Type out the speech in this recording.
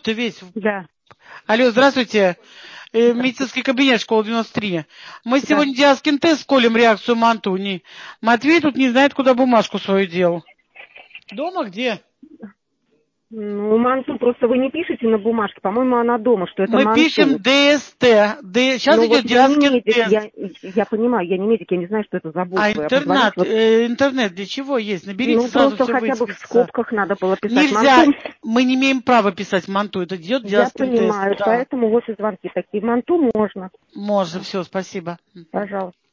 ты весь. Да. Алло, здравствуйте. Медицинский кабинет, школа 93. Мы сегодня диаскин-тест колем реакцию Мантуни. Матвей тут не знает, куда бумажку свою дел. Дома где? Ну, Манту, просто вы не пишете на бумажке. По-моему, она дома, что это Мы Манту. пишем ДСТ. Сейчас Ну, идет вот я не медик, диаскин-тест. я понимаю, я не медик, я не знаю, что это за буквы. А интернет для чего есть? Наберите, Ну, сразу просто все хотя бы в высветится. скобках надо было писать Нельзя, Манту. мы не имеем права писать Манту. Это идет Я диаскин-тест. понимаю, Да. поэтому вот и звонки такие. Манту можно. Можно, все, спасибо. Пожалуйста.